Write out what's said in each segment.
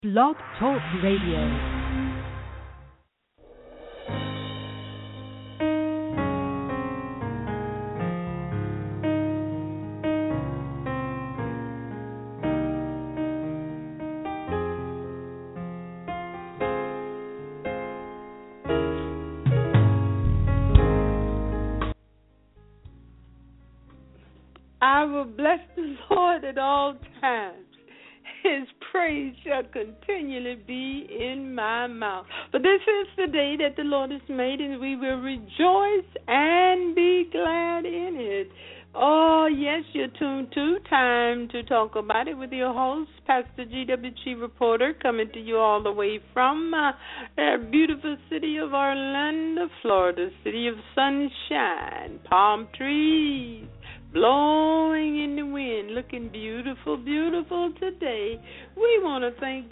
Blog Talk Radio. I will bless the Lord at all times. His praise shall continually be in my mouth. For this is the day that the Lord has made, and we will rejoice and be glad in it. Oh, yes, you're tuned to Time to Talk About It with your host, Pastor G.W.G. Reporter, coming to you all the way from the beautiful city of Orlando, Florida, city of sunshine, palm trees, blowing in the wind, looking beautiful, beautiful today. We want to thank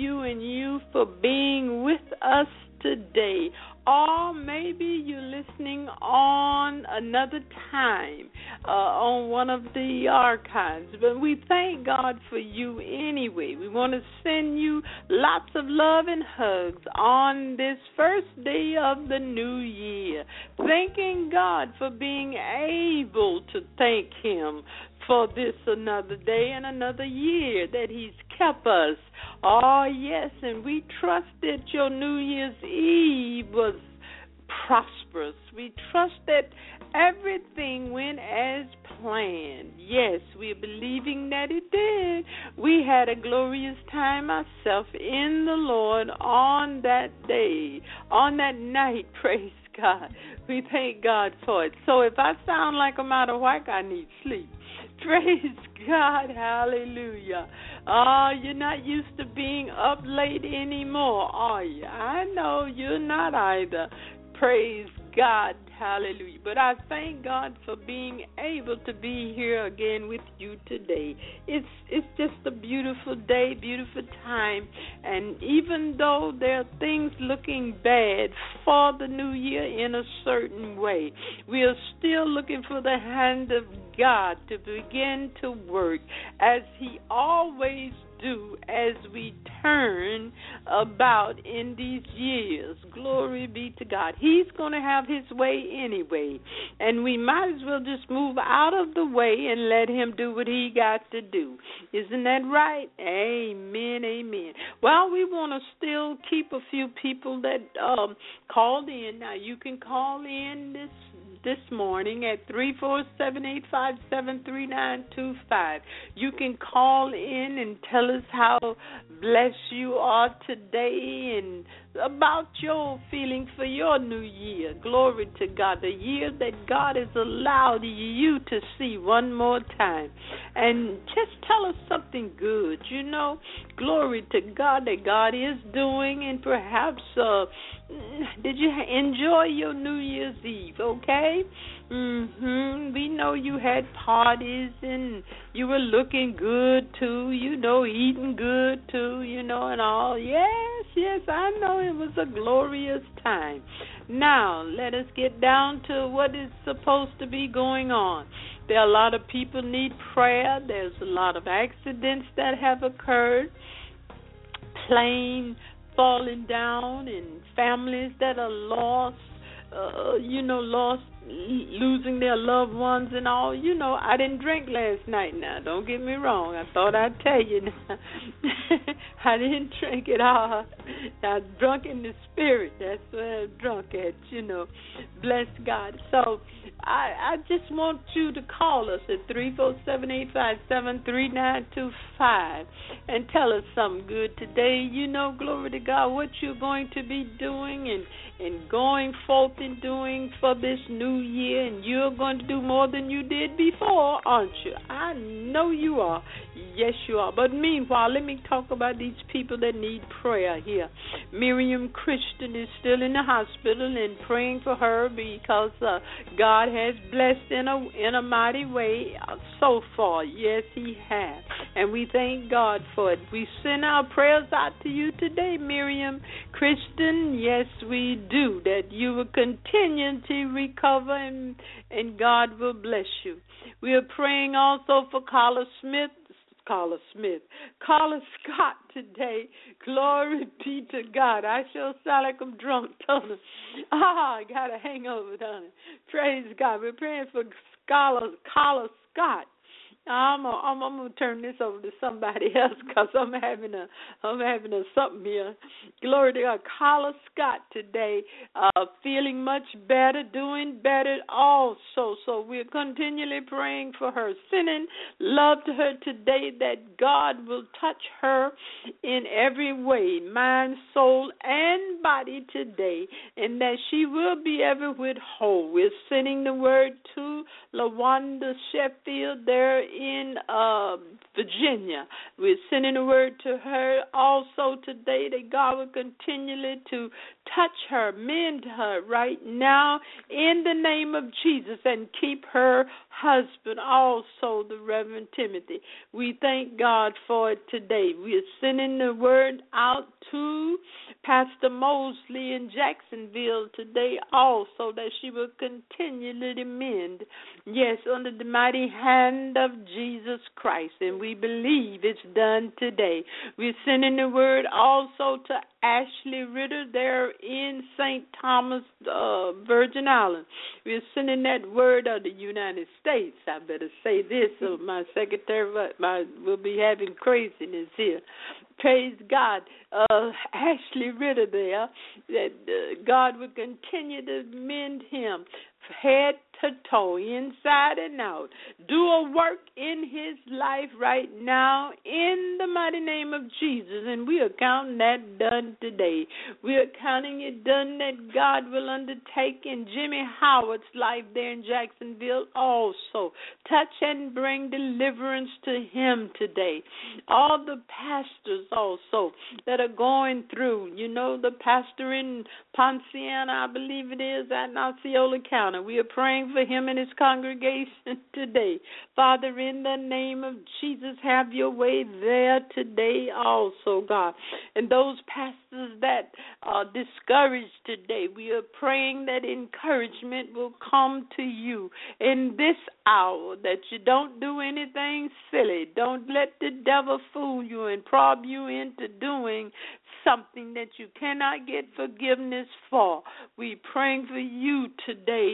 you for being with us today. Or maybe you're listening on another time, on one of the archives. But we thank God for you anyway. We want to send you lots of love and hugs on this first day of the new year. Thanking God for being able to thank Him for this another day and another year that He's kept us. Oh, yes, and we trust that your New Year's Eve was prosperous. We trust that everything went as planned. Yes, we're believing that it did. We had a glorious time ourselves in the Lord on that day, on that night, praise God. We thank God for it. So if I sound like I'm out of whack, I need sleep. Praise God, hallelujah. Oh, you're not used to being up late anymore, are you? I know you're not either. Praise God, hallelujah. But I thank God for being able to be here again with you today. It's just a beautiful day, beautiful time. And even though there are things looking bad for the new year in a certain way, we are still looking for the hand of God to begin to work as He always do as we turn about in these years. Glory be to God. He's going to have His way anyway, and we might as well just move out of the way and let Him do what He got to do. Isn't that right? Amen, amen. Well, we want to still keep a few people that called in. Now, you can call in this morning at 347-857-3925. You can call in and tell us how blessed you are today and about your feeling for your new year. Glory to God, the year that God has allowed you to see one more time. And just tell us something good, glory to God that God is doing, and perhaps did you enjoy your New Year's Eve, okay? We know you had parties and you were looking good too, eating good too, and all. Yes, I know it was a glorious time. Now, let us get down to what is supposed to be going on. There are a lot of people need prayer. There's a lot of accidents that have occurred, plane falling down, and families that are lost, losing their loved ones and all. I didn't drink last night now. Don't get me wrong. I thought I'd tell you now. I didn't drink at all. I drunk in the spirit. That's where I'm drunk at, Bless God. So I just want you to call us at 347-857-3925 and tell us something good today. Glory to God, what you're going to be doing and going forth and doing for this new year, and you're going to do more than you did before, aren't you? I know you are. Yes, you are. But meanwhile, let me talk about these people that need prayer here. Miriam Christian is still in the hospital, and praying for her because God has blessed in a mighty way so far. Yes, He has. And we thank God for it. We send our prayers out to you today, Miriam Christian. Yes, we do, that you will continue to recover and God will bless you. We are praying also for Carla Smith. Carla Smith. Carla Scott today. Glory be to God. I sure sound like I'm drunk, don't I? I got a hangover, don't I? Praise God. We're praying for Carla Scott. I'm gonna turn this over to somebody else because I'm having a something here. Glory to God. Carla Scott today, feeling much better, doing better also. So we're continually praying for her, sending love to her today, that God will touch her in every way, mind, soul, and body today, and that she will be ever with whole. We're sending the word to LaWanda Sheffield there in Virginia. We're sending a word to her also today, that God will continually to touch her, mend her right now in the name of Jesus, and keep her husband also, the Reverend Timothy. We thank God for it today. We are sending the word out to Pastor Mosley in Jacksonville today also, that she will continually to mend, yes, under the mighty hand of Jesus Christ, and we believe it's done today. We're sending the word also to Ashley Ritter there in St. Thomas, Virgin Islands. We're sending that word of the United States. I better say this, so my secretary will be having craziness here. Praise God. Ashley Ritter there, that God will continue to mend him head to toe, inside and out. Do a work in his life right now in the mighty name of Jesus, and we are counting that done today. We are counting it done that God will undertake in Jimmy Howard's life there in Jacksonville also. Touch and bring deliverance to him today. All the pastors also that are going through, the pastor in Ponciana, I believe it is, at Osceola County. We are praying for him and his congregation today. Father, in the name of Jesus, have your way there today also, God. And those pastors that are discouraged today, we are praying that encouragement will come to you in this hour, that you don't do anything silly. Don't let the devil fool you and probe you into doing something that you cannot get forgiveness for. We're praying for you today,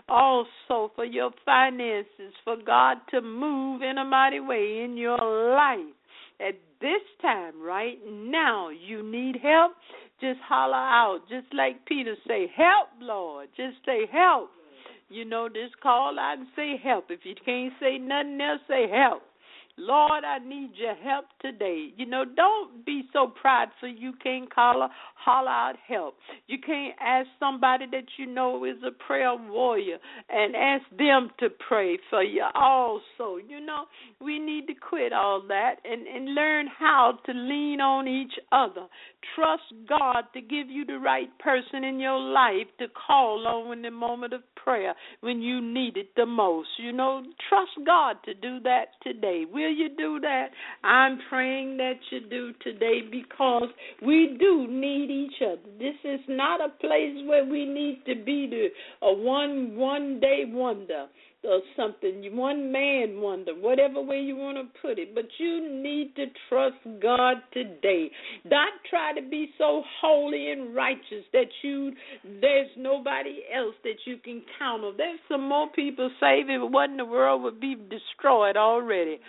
also for your finances, for God to move in a mighty way in your life. At this time, right now, you need help, just holler out. Just like Peter say, help, Lord. Just say help. Just call out and say help. If you can't say nothing else, say help. Lord, I need your help today. Don't be so prideful you can't holler out help. You can't ask somebody that you know is a prayer warrior and ask them to pray for you also. We need to quit all that and learn how to lean on each other. Trust God to give you the right person in your life to call on in the moment of prayer when you need it the most. Trust God to do that today. Will you do that? I'm praying that you do today, because we do need each other. This is not a place where we need to be a one day wonder or something, one man wonder, whatever way you want to put it. But you need to trust God today. Not try to be so holy and righteous that there's nobody else that you can count on. There's some more people saved. If it wasn't, the world would be destroyed already.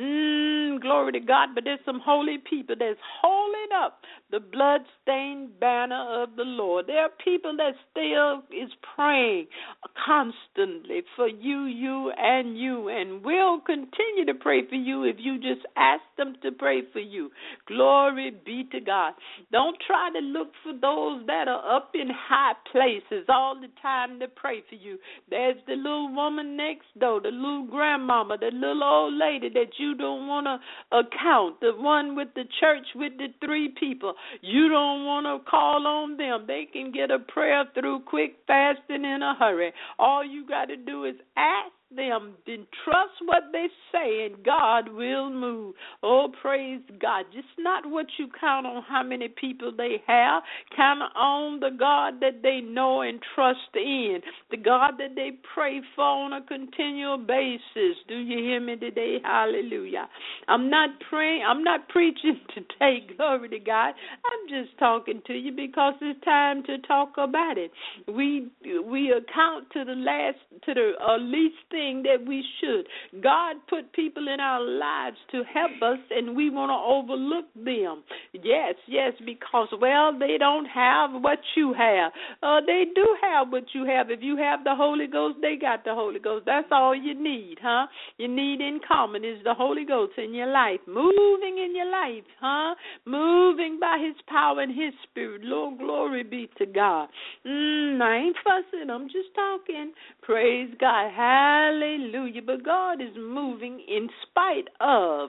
Glory to God. But there's some holy people that's holding up the blood-stained banner of the Lord. There are people that still is praying constantly for you, and will continue to pray for you if you just ask them to pray for you. Glory be to God. Don't try to look for those that are up in high places all the time to pray for you. There's the little woman next door, the little grandmama, the little old lady that you don't want to account, the one with the church with the 3 people. You don't want to call on them. They can get a prayer through quick, fast, and in a hurry. All you got to do is ask them, then trust what they say, and God will move. Oh, praise God. Just not what you count on how many people they have. Count on the God that they know and trust in, the God that they pray for on a continual basis. Do you hear me today? Hallelujah. I'm not preaching today, glory to God. I'm just talking to you because it's time to talk about it. We account to the least thing that we should. God put people in our lives to help us, and we want to overlook them. Yes, because, well, they don't have what you have. They do have what you have. If you have the Holy Ghost, they got the Holy Ghost. That's all you need, huh? You need in common is the Holy Ghost in your life, moving in your life, huh? Moving by His power and His Spirit. Lord, glory be to God. I ain't fussing. I'm just talking. Praise God. Hallelujah. But God is moving in spite of,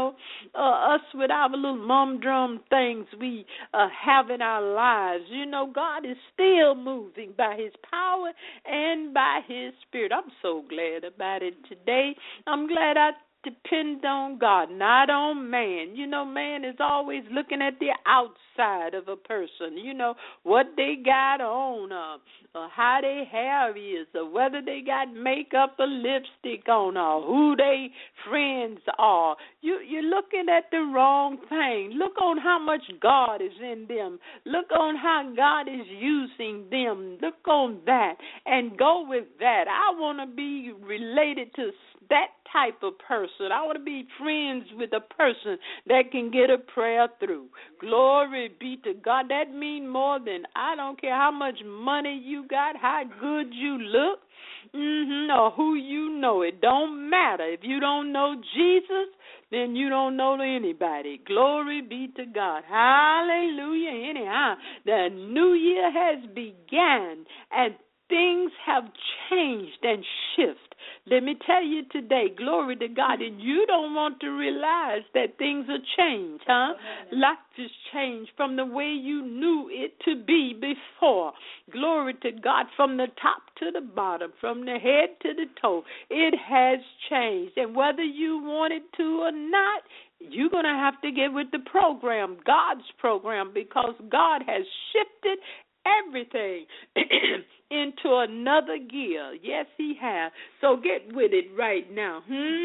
us with our little humdrum things we have in our lives. God is still moving by His power and by His Spirit. I'm so glad about it today. I'm glad I depend on God, not on man. Man is always looking at the outside of a person, what they got on, or how their hair is, or whether they got makeup or lipstick on, or who they friends are. You're looking at the wrong thing. Look on how much God is in them. Look on how God is using them. Look on that and go with that. I want to be related to that type of person. I want to be friends with a person that can get a prayer through. Glory be to God. That means more than, I don't care how much money you got, how good you look, or who you know. It don't matter. If you don't know Jesus, then you don't know anybody. Glory be to God. Hallelujah. Anyhow, the new year has begun, and things have changed and shifted. Let me tell you today, glory to God, and you don't want to realize that things are changed, huh? Life has changed from the way you knew it to be before. Glory to God, from the top to the bottom, from the head to the toe, it has changed. And whether you want it to or not, you're going to have to get with the program, God's program, because God has shifted everything into another gear. Yes, He has. So get with it right now.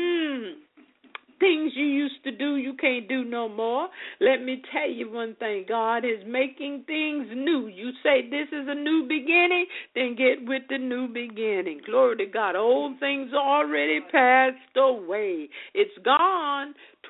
Things you used to do, you can't do no more. Let me tell you one thing. God is making things new. You say this is a new beginning, then get with the new beginning. Glory to God. Old things already passed away. It's gone.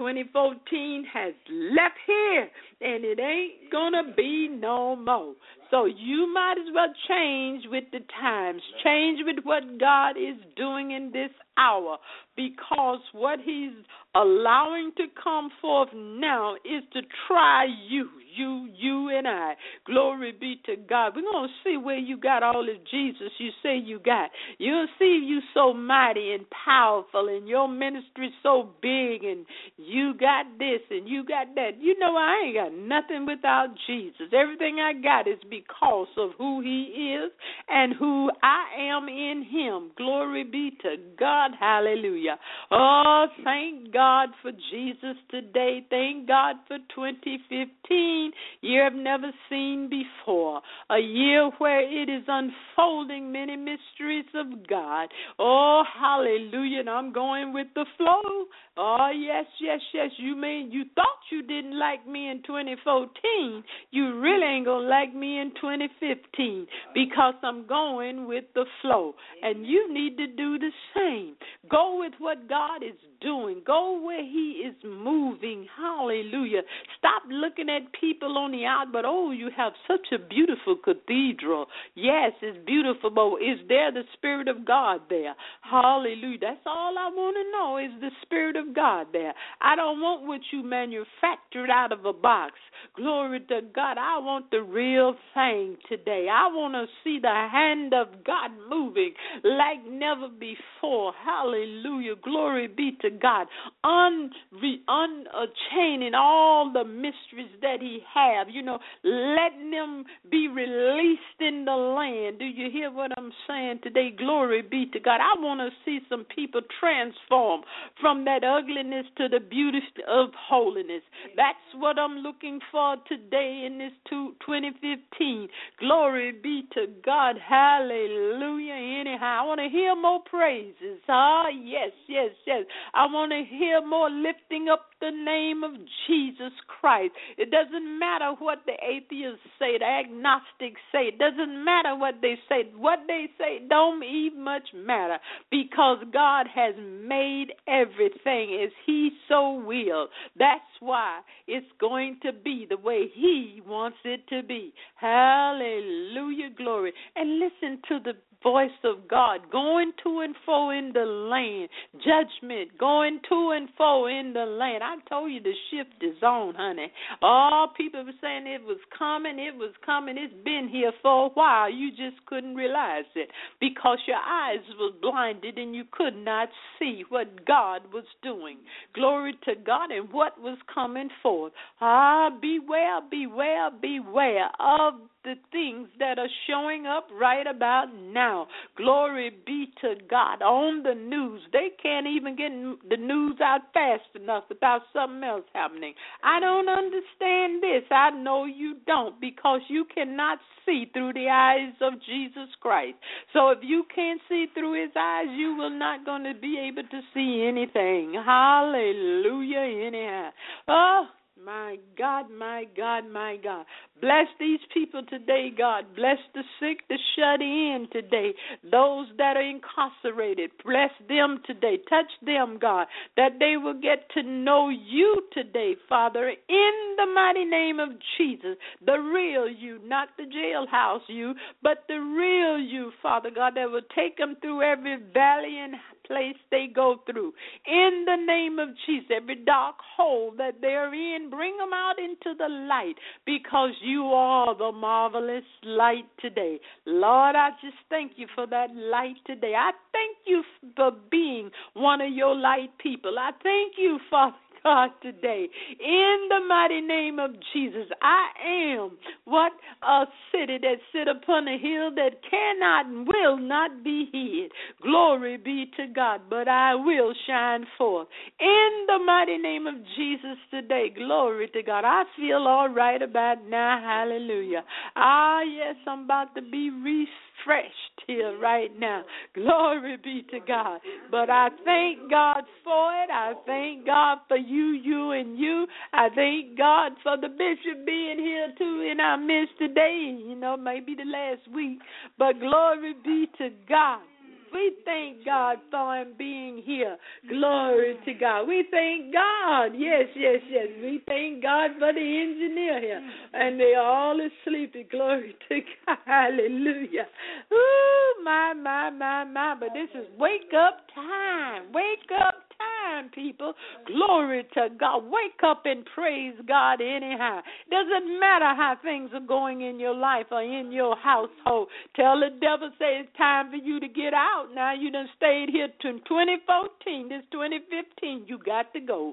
2014 has left here, and it ain't going to be no more. So you might as well change with the times. Change with what God is doing in this hour, because what He's allowing to come forth now is to try you and I. Glory be to God. We're going to see where you got all of Jesus you say you got. You'll see you so mighty and powerful, and your ministry so big, and you got this and you got that. I ain't got nothing without Jesus. Everything I got is because of who He is and who I am in Him. Glory be to God. Hallelujah. Oh, thank God for Jesus today. Thank God for 2015. Year I've never seen before. A year where it is unfolding many mysteries of God. Oh, hallelujah. And I'm going with the flow. Oh, yes. You thought you didn't like me in 2014. You really ain't going to like me in 2015, because I'm going with the flow. And you need to do the same. Go with what God is doing. Go where He is moving. Hallelujah. Stop looking at people on the out, but you have such a beautiful cathedral. Yes, it's beautiful, but is there the Spirit of God there? Hallelujah. That's all I want to know, is the Spirit of God there. I don't want what you manufactured out of a box. Glory to God. I want the real thing today. I want to see the hand of God moving like never before. Hallelujah. Glory be to God. Unchaining all the mysteries that He had have, letting them be released in the land. Do you hear what I'm saying today? Glory be to God. I want to see some people transform from that ugliness to the beauty of holiness. That's what I'm looking for today in this 2015. Glory be to God. Hallelujah. Anyhow, I want to hear more praises. Yes. I want to hear more lifting up the name of Jesus Christ. It doesn't matter what the atheists say, the agnostics say. It doesn't matter what they say. What they say don't even much matter, because God has made everything as He so will. That's why it's going to be the way He wants it to be. Hallelujah, glory. And listen to the voice of God going to and fro in the land. Judgment going to and fro in the land. I told you the shift is on, honey. All people were saying it was coming. It's been here for a while. You just couldn't realize it because your eyes were blinded and you could not see what God was doing. Glory to God, and what was coming forth. Beware of the things that are showing up right about now. Glory be to God. On the news, they can't even get the news out fast enough without something else happening. I don't understand this. I know you don't, because you cannot see through the eyes of Jesus Christ. So if you can't see through His eyes, you will not going to be able to see anything. Hallelujah. Anyhow. Oh, my God. Bless these people today, God. Bless the sick, the shut in today. Those that are incarcerated, bless them today. Touch them, God, that they will get to know you today, Father, in the mighty name of Jesus. The real you, not the jailhouse you, but the real you, Father God, that will take them through every valley and place they go through. In the name of Jesus, every dark hole that they're in, bring them out into the light, because you are the marvelous light today. Lord, I just thank you for that light today. I thank you for being one of your light people. I thank you, Father God, today. In the mighty name of Jesus, I am a city that sit upon a hill that cannot and will not be hid. Glory be to God, but I will shine forth. In the mighty name of Jesus today, glory to God. I feel all right about now. Hallelujah. Yes, I'm about to be refreshed here right now. Glory be to God. But I thank God for it. I thank God for you, and you. I thank God for the bishop being here too in our midst today. Maybe the last week. But glory be to God. We thank God for him being here. Glory to God. We thank God. Yes. We thank God for the engineer here. And they all are sleeping. Glory to God. Hallelujah. Ooh, my. But this is wake up time. Wake up time, people. Glory to God. Wake up and praise God anyhow. Doesn't matter how things are going in your life or in your household. Tell the devil, say it's time for you to get out. Now you done stayed here to 2014. This 2015, you got to go.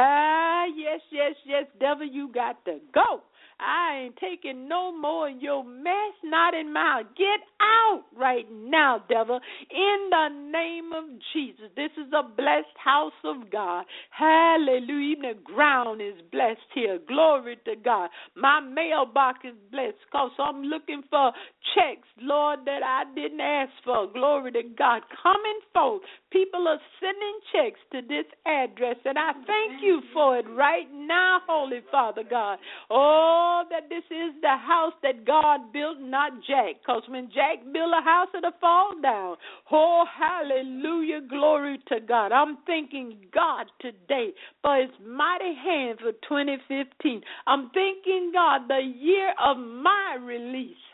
Yes, devil, you got to go. I ain't taking no more of your mess, not in my house. Get out right now, devil, in the name of Jesus. This is a blessed house of God. Hallelujah. Even the ground is blessed here. Glory to God. My mailbox is blessed because I'm looking for checks, Lord, that I didn't ask for. Glory to God. Coming forth. People are sending checks to this address, and I thank you for it right now, Holy Father God. Oh, that this is the house that God built, not Jack, because when Jack built a house, it'll fall down. Oh, hallelujah, glory to God. I'm thanking God today for his mighty hand for 2015. I'm thanking God the year of my release.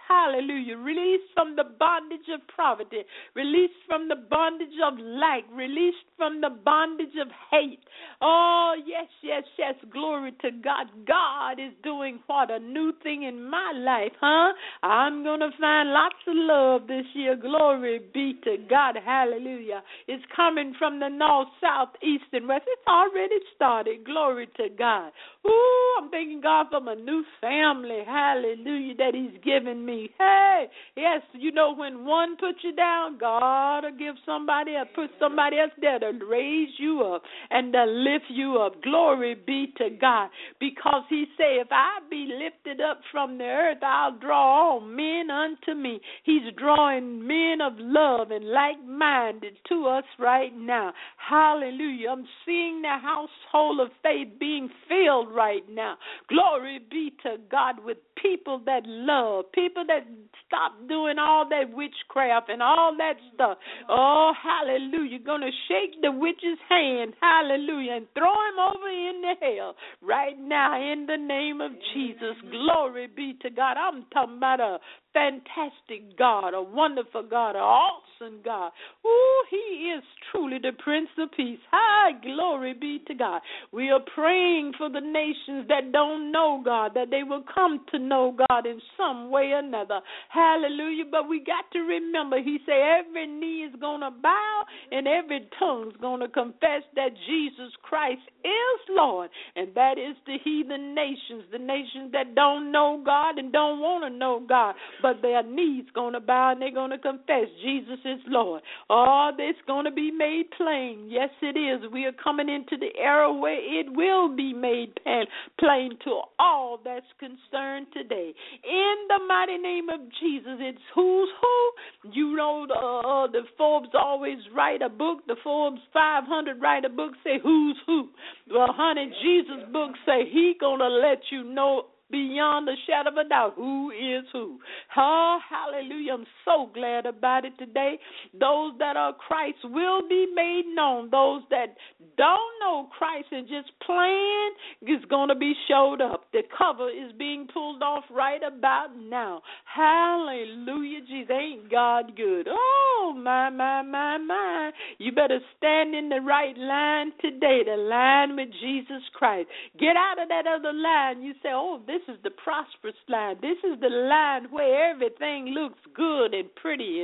Hallelujah. Released from the bondage of poverty. Released from the bondage of lack. Released from the bondage of hate. Oh, yes, yes, yes. Glory to God. God is doing what? A new thing in my life, huh? I'm going to find lots of love this year. Glory be to God. Hallelujah. It's coming from the north, south, east, and west. It's already started. Glory to God. Ooh, I'm thanking God for my new family. Hallelujah, that He's given me. Hey, yes, you know, when one puts you down, God will give somebody else, put somebody else there to raise you up and to lift you up. Glory be to God. Because He said, if I be lifted up from the earth, I'll draw all men unto me. He's drawing men of love and like-minded to us right now. Hallelujah. I'm seeing the household of faith being filled right now. Glory be to God with people that love, people that stop doing all that witchcraft and all that stuff. Oh, hallelujah. Going to shake the witch's hand, hallelujah, and throw him over into hell right now in the name of Jesus. Glory be to God. I'm talking about a fantastic God, a wonderful God, an awesome God. Ooh, He is truly the Prince of Peace. Hi, glory be to God. We are praying for the nations that don't know God, that they will come to know God in some way or another. Hallelujah. But we got to remember, He said every knee is going to bow and every tongue is going to confess that Jesus Christ is Lord. And that is the heathen nations, the nations that don't know God and don't want to know God. But their knees going to bow and they're going to confess Jesus is Lord. Oh, it's going to be made plain. Yes, it is. We are coming into the era where it will be made plain to all that's concerned today. In the mighty name of Jesus, it's who's who. You know, the Forbes always write a book. The Forbes 500 write a book, say who's who. Well, honey, Jesus' book say He going to let you know beyond the shadow of a doubt who is who. Oh, hallelujah. I'm so glad about it today. Those that are Christ will be made known. Those that don't know Christ and just plain is going to be showed up. The cover is being pulled off right about now. Hallelujah, Jesus. Ain't God good? Oh, my, my, my, my. You better stand in the right line today, the line with Jesus Christ. Get out of that other line. You say, oh, this is the prosperous line. This is the line where everything looks good and pretty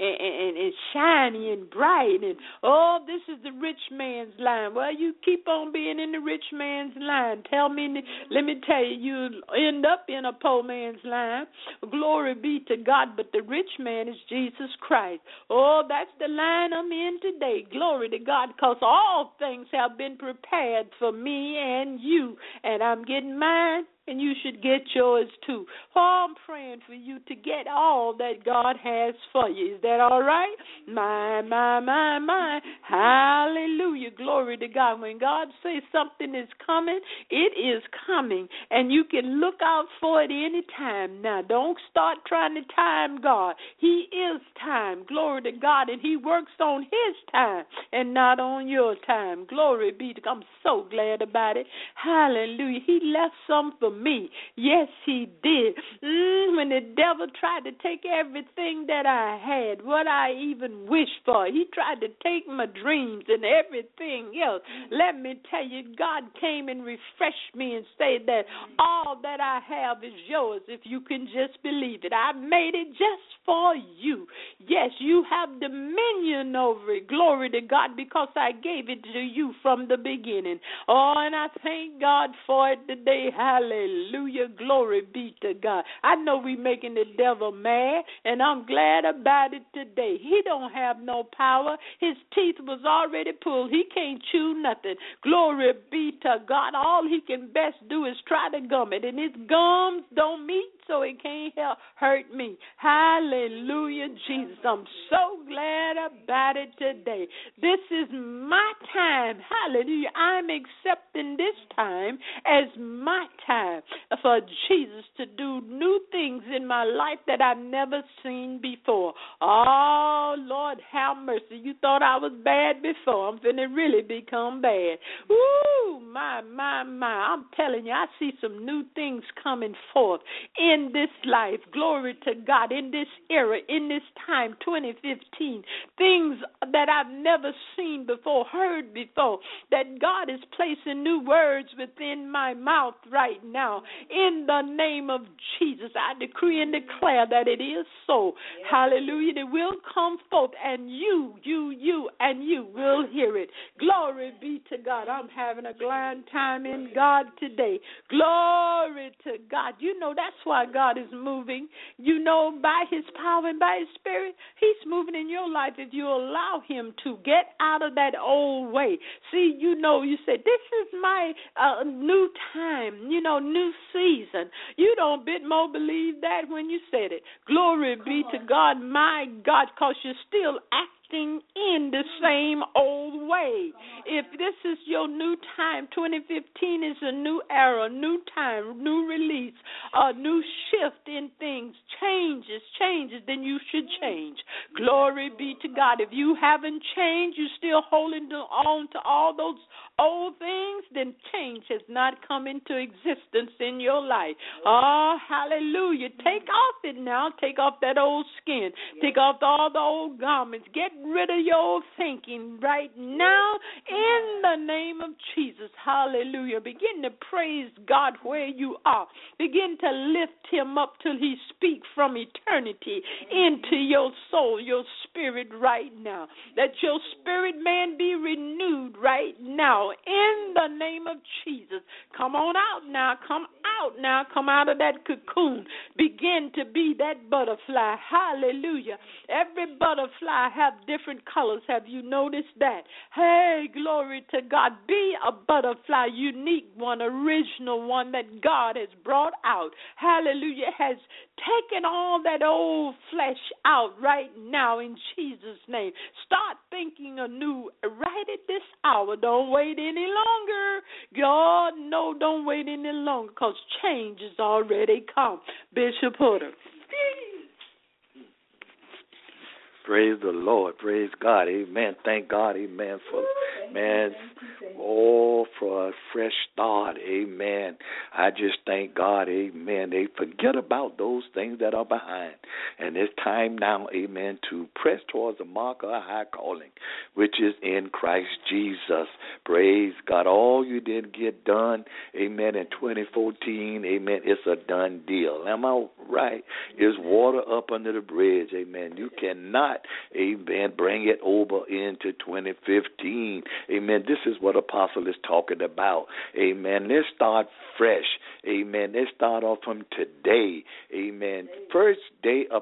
and shiny and bright. And, oh, this is the rich man's line. Well, you keep on being in the rich man's line. Let me tell you, you'll end up in a poor man's line. Glory be to God, but the rich man is Jesus Christ. Oh, that's the line I'm in today. Glory to God, because all things have been prepared for me and you, and I'm getting mine. And you should get yours too. Oh, I'm praying for you to get all that God has for you. Is that all right? My, my, my, my. Hallelujah. Glory to God. When God says something is coming, it is coming. And you can look out for it any time. Now, don't start trying to time God. He is time. Glory to God. And He works on His time and not on your time. Glory be to God. I'm so glad about it. Hallelujah. He left some for me. Yes, He did. When the devil tried to take everything that I had, what I even wished for, he tried to take my dreams and everything else. Let me tell you, God came and refreshed me and said that all that I have is yours if you can just believe it. I made it just for you. Yes, you have dominion over it. Glory to God, because I gave it to you from the beginning. Oh, and I thank God for it today. Hallelujah. Glory be to God. I know we making the devil mad, and I'm glad about it today. He don't have no power. His teeth was already pulled. He can't chew nothing. Glory be to God. All he can best do is try to gum it, and his gums don't meet, so it can't hurt me. Hallelujah, Jesus. I'm so glad about it today. This is my time. Hallelujah. I'm accepting this time as my time for Jesus to do new things things in my life that I've never seen before. Oh, Lord, have mercy. You thought I was bad before. I'm finna really become bad. Ooh, my. I'm telling you, I see some new things coming forth in this life. Glory to God. In this era, in this time, 2015. Things that I've never seen before, heard before, that God is placing new words within my mouth right now. In the name of Jesus, I decree and declare that it is so. Hallelujah. It will come forth, and you will hear it. Glory be to God. I'm having a glad time in God today. Glory to God. You know that's why God is moving. You know, by His power and by His Spirit, He's moving in your life if you allow Him to. Get out of that old way. See, you know, you say, this is my new time, new season. You don't bit more believe that when you said it. Glory be to God, my God, because you're still acting in the same old way. If this is your new time, 2015 is a new era, new time, new release, a new shift in things, changes, then you should change. Glory be to God. If you haven't changed, you're still holding on to all those old things, then change has not come into existence in your life. Oh, hallelujah. Take off it now. Take off that old skin. Take off all the old garments. Get rid of your old thinking right now in the name of Jesus. Hallelujah. Begin to praise God where you are. Begin to lift Him up till He speaks from eternity into your soul, your spirit right now. That your spirit man be renewed right now in the name of Jesus. Come on out now. Come out now. Come out of that cocoon. Begin to be that butterfly. Hallelujah. Every butterfly have different colors. Have you noticed that? Hey, glory to God. Be a butterfly, unique one, original one that God has brought out. Hallelujah. Has taken all that old flesh out right now in Jesus' name. Start thinking anew right at this hour. Don't wait any longer. God, no, don't wait any longer, because change has already come. Bishop Porter. Praise the Lord. Praise God. Amen. Thank God. Amen. For a fresh start. Amen. I just thank God. Amen. They forget about those things that are behind. And it's time now, amen, to press towards the mark of a high calling, which is in Christ Jesus. Praise God. All you didn't get done, amen, in 2014, amen, it's a done deal. Am I right? It's water up under the bridge. Amen. You cannot, amen, bring it over into 2015. Amen. This is what Apostle is talking about. Amen. Let's start fresh. Amen. Let's start off from today. Amen. First day of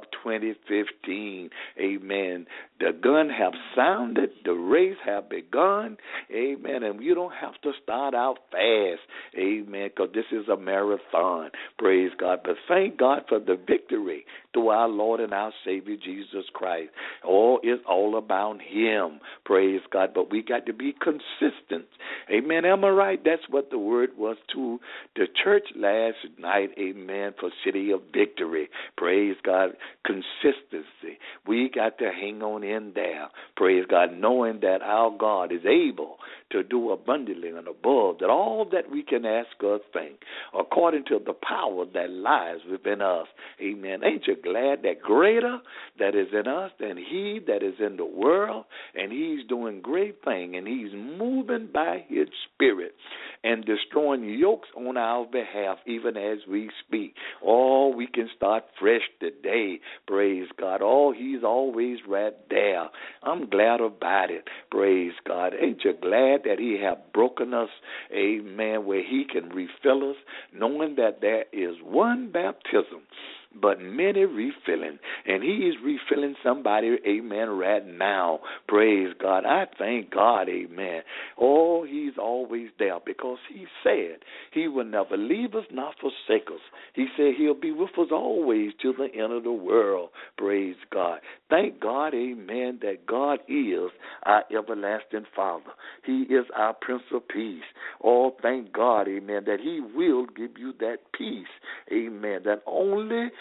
2015. Amen. The gun have sounded. The race have begun. Amen. And you don't have to start out fast. Amen. Because this is a marathon. Praise God. But thank God for the victory through our Lord and our Savior Jesus Christ. Oh, it's all about Him. Praise God. But we got to be consistent. Amen. Am I right? That's what the word was to the church last night. Amen. For City of Victory. Praise God. Consistency. We got to hang on in there. Praise God. Knowing that our God is able to do abundantly and above that all that we can ask or think, according to the power that lies within us. Amen. Ain't you glad that greater that is in us than he that is in the world? And He's doing great things, and He's moving by His Spirit and destroying yokes on our behalf even as we speak. Oh, we can start fresh today. Praise God. Oh, He's always right there. I'm glad about it. Praise God. Ain't you glad that He have broken us, amen, where He can refill us, knowing that there is one baptism, but many refilling. And He is refilling somebody, amen, right now. Praise God. I thank God, amen. Oh, He's always there because He said He will never leave us, nor forsake us. He said He'll be with us always to the end of the world. Praise God. Thank God, amen, that God is our everlasting Father. He is our Prince of Peace. Oh, thank God, amen, that He will give you that peace, amen, that only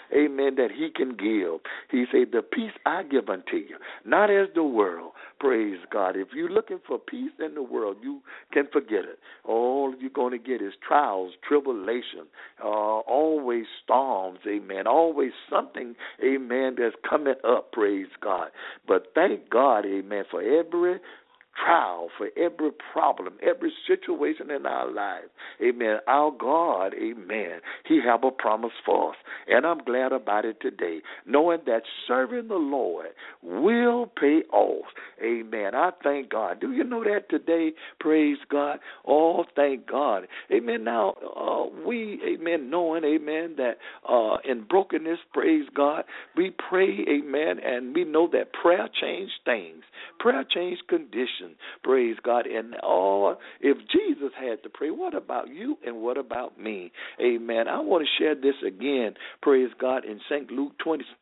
amen, that he can give. He said, the peace I give unto you, not as the world. Praise God. If you're looking for peace in the world, you can forget it. All you're going to get is trials, tribulation, always storms, amen, always something, amen, that's coming up, praise God. But thank God, amen, for every trial, for every problem, every situation in our lives. Amen. Our God, amen, he have a promise for us. And I'm glad about it today, knowing that serving the Lord will pay off. Amen. I thank God. Do you know that today? Praise God. Oh, thank God. Amen. Now, amen, knowing, amen, that in brokenness, praise God, we pray, amen, and we know that prayer changed things. Prayer changed conditions. Praise God. And if Jesus had to pray, what about you and what about me? Amen. I want to share this again, praise God, in St. Luke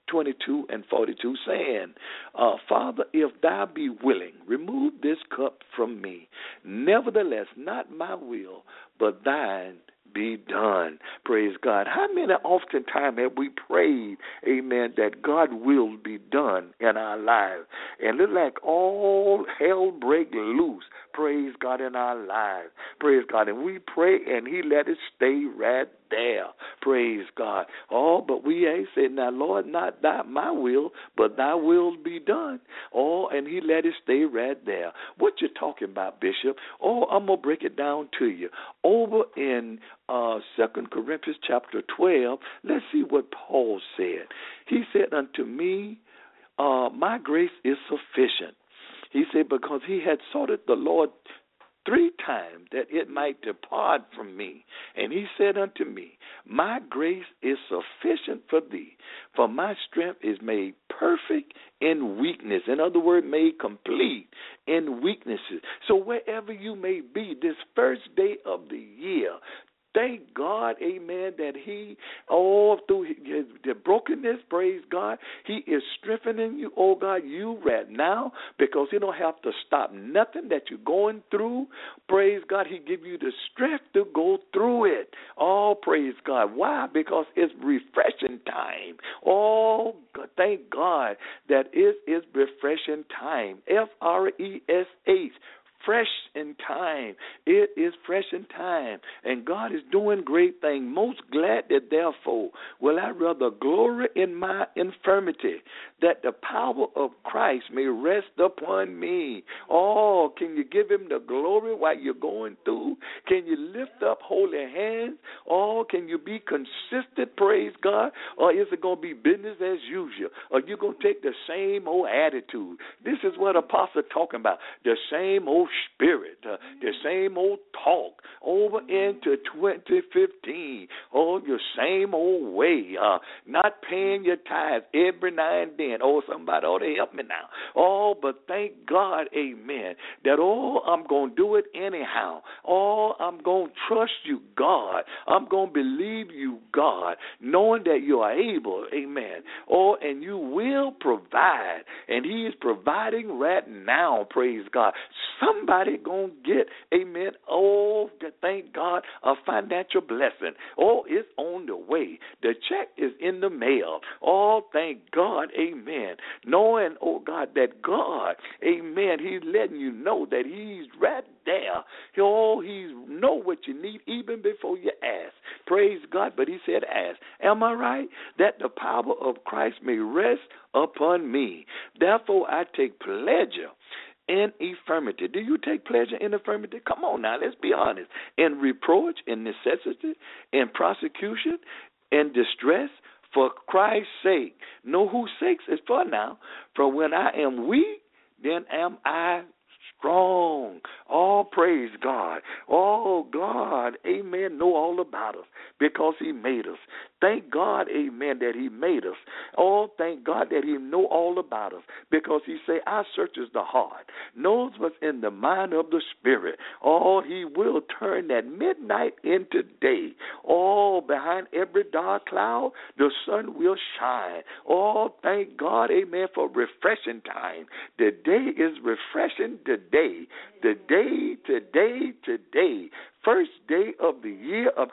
22 and 42, saying, Father, if thou be willing, remove this cup from me. Nevertheless, not my will, but thine be done. Praise God. How many oftentimes have we prayed, amen, that God will be done in our lives? And look like all hell break loose, praise God, in our lives. Praise God. And we pray and he let it stay right there. Praise God. Oh, but we ain't said, now, Lord, not my will, but thy will be done. Oh, and he let it stay right there. What you talking about, Bishop? Oh, I'm going to break it down to you. Over in 2 Corinthians chapter 12, let's see what Paul said. He said, unto me, my grace is sufficient. He said, because he had sought the Lord 3 times that it might depart from me. And he said unto me, my grace is sufficient for thee, for my strength is made perfect in weakness. In other words, made complete in weaknesses. So wherever you may be this first day of the year, thank God, amen, that he, all through the brokenness, praise God, he is strengthening you, oh God, you right now, because he don't have to stop nothing that you're going through. Praise God, he give you the strength to go through it. Oh, praise God. Why? Because it's refreshing time. Oh, thank God that it is refreshing time. F-R-E-S-H. Fresh in time. It is fresh in time. And God is doing great things. Most glad that therefore will I rather glory in my infirmity, that the power of Christ may rest upon me. Oh, can you give him the glory while you're going through? Can you lift up holy hands? Oh, can you be consistent, praise God? Or is it going to be business as usual? Or you going to take the same old attitude? This is what Apostle talking about. The same old spirit, the same old talk over into 2015. Oh, your same old way, not paying your tithes every now and then. Oh, somebody ought to help me now. Oh, but thank God, amen, that, I'm going to do it anyhow. Oh, I'm going to trust you, God. I'm going to believe you, God, knowing that you are able, amen. Oh, and you will provide, and he is providing right now, praise God. Somebody going to get, amen, thank God, a financial blessing. Oh, it's on the way. The check is in the mail. Oh, thank God, amen. Knowing, oh God, that God, amen, he's letting you know that he's right there. Oh, he know what you need even before you ask. Praise God, but he said ask. Am I right? That the power of Christ may rest upon me. Therefore, I take pleasure in infirmity. Do you take pleasure in infirmity? Come on now, let's be honest. In reproach, in necessity, in prosecution, in distress, for Christ's sake. Know whose sake is for now. For when I am weak, then am I strong. Oh, praise God. Oh, God, amen, know all about us because he made us. Thank God, amen, that he made us. Oh, thank God that he know all about us because he say, I searches the heart, knows what's in the mind of the spirit. Oh, he will turn that midnight into day. Oh, behind every dark cloud, the sun will shine. Oh, thank God, amen, for refreshing time. The day is refreshing today. Today. first day of the year of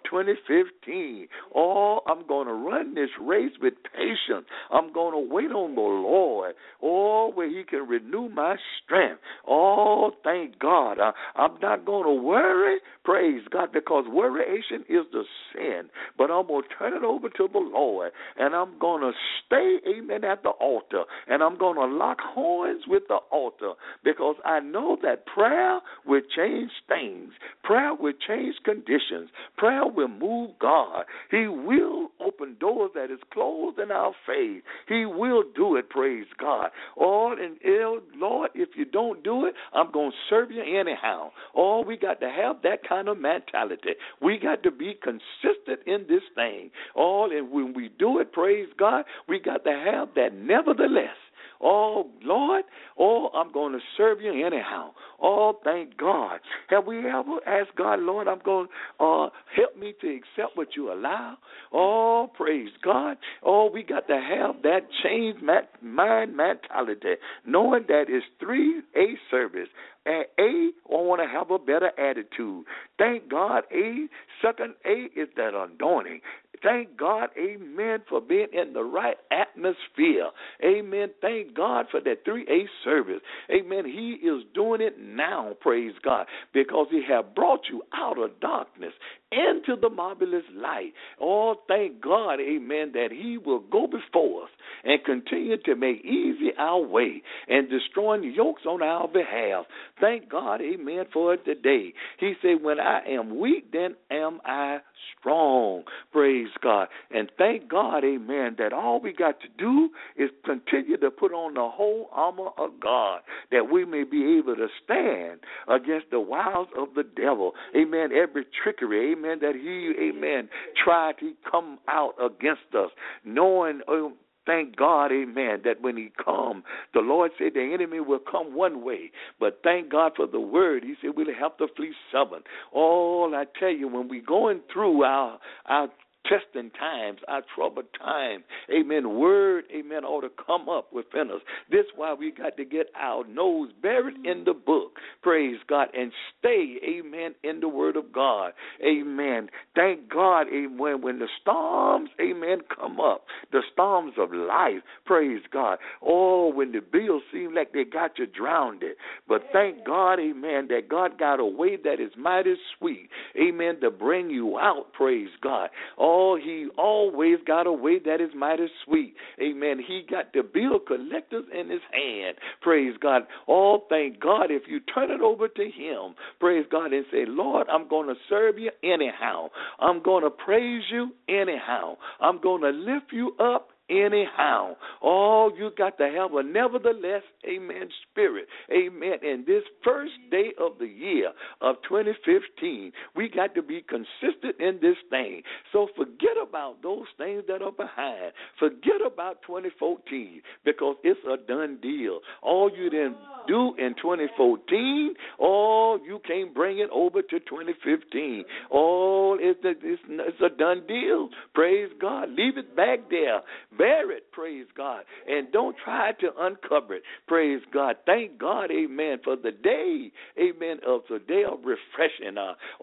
2015. Oh, I'm going to run this race with patience. I'm going to wait on the Lord. Oh, where he can renew my strength. Oh, thank God. I'm not going to worry, praise God, because worryation is the sin. But I'm going to turn it over to the Lord, and I'm going to stay, amen, at the altar, and I'm going to lock horns with the altar, because I know that prayer will change things. Prayer will change conditions. Prayer will move God. He will open doors that is closed in our faith. He will do it, praise God. Oh, and Lord, if you don't do it, I'm going to serve you anyhow. Oh, we got to have that kind of mentality. We got to be consistent in this thing. Oh, and when we do it, praise God, we got to have that nevertheless. Oh, Lord, oh, I'm going to serve you anyhow. Oh, thank God. Have we ever asked God, Lord, I'm going to help me to accept what you allow? Oh, praise God. Oh, we got to have that changed mind mentality, knowing that it's 3A service. And A, I want to have a better attitude. Thank God. Second A is that anointing. Thank God, amen, for being in the right atmosphere. Amen. Thank God for that 3A service. Amen. He is doing it now, praise God, because he has brought you out of darkness into the marvelous light. Oh, thank God, amen, that he will go before us and continue to make easy our way and destroying yokes on our behalf. Thank God, amen, for it today. He said, when I am weak, then am I strong. Praise God. And thank God, amen, that all we got to do is continue to put on the whole armor of God, that we may be able to stand against the wiles of the devil. Amen. Every trickery, amen, that he, amen, tried to come out against us, knowing, thank God, amen, that when he come, the Lord said the enemy will come one way. But thank God for the word. He said we'll have to flee seven. Oh, I tell you, when we going through our testing times, our troubled time, amen, word, amen, ought to come up within us. This is why we got to get our nose buried in the book, praise God, and stay, amen, in the word of God, amen. Thank God, amen, when the storms, amen, come up, the storms of life, praise God. Oh, when the bills seem like they got you drowned, but thank God, amen, that God got a way that is mighty sweet, amen, to bring you out, praise God. Oh, he always got a way that is mighty sweet. Amen. He got the bill collectors in his hand. Praise God. Oh, thank God if you turn it over to him. Praise God and say, Lord, I'm going to serve you anyhow. I'm going to praise you anyhow. I'm going to lift you up anyhow. Oh, you got to have a nevertheless, amen, spirit. Amen. And this first day of the year of 2015, we got to be consistent in this thing. So forget about those things that are behind. Forget about 2014 because it's a done deal. All you didn't do in 2014, oh, you can't bring it over to 2015. Oh, it's a done deal. Praise God. Leave it back there. Bear it, praise God, and don't try to uncover it, praise God. Thank God, amen, for the day, amen, of the day of refreshing.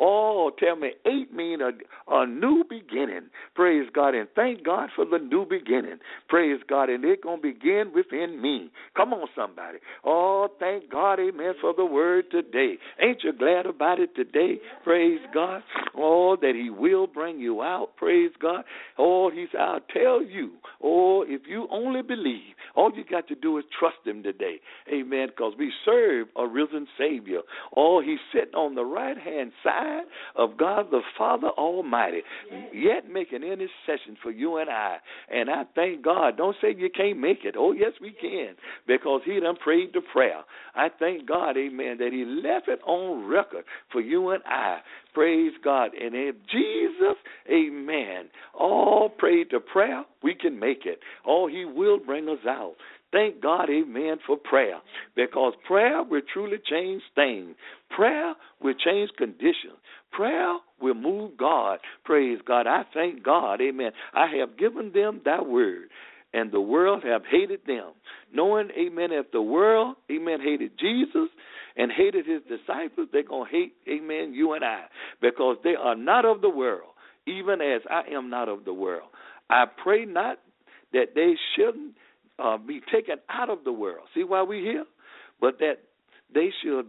Tell me, 8 mean a new beginning, praise God, and thank God for the new beginning, praise God, and it's going to begin within me. Come on, somebody. Oh, thank God, amen, for the word today. Ain't you glad about it today, praise God? Oh, that he will bring you out, praise God. Oh, he said, I'll tell you, oh, if you only believe, all you got to do is trust him today. Amen. Because we serve a risen Savior. Oh, he's sitting on the right-hand side of God the Father Almighty, yet making intercession for you and I. And I thank God. Don't say you can't make it. Oh, yes, we can, because he done prayed the prayer. I thank God, amen, that he left it on record for you and I. Praise God. And if Jesus, amen, all prayed the prayer, we can make it. Oh, he will bring us out. Thank God, amen, for prayer, because prayer will truly change things. Prayer will change conditions. Prayer will move God. Praise God. I thank God, amen. I have given them thy word. and the world have hated them. Knowing, amen, if the world, amen, hated Jesus and hated his disciples, they're going to hate, amen, you and I, because they are not of the world, even as I am not of the world. I pray not that they shouldn't be taken out of the world. See why we're here? But that they should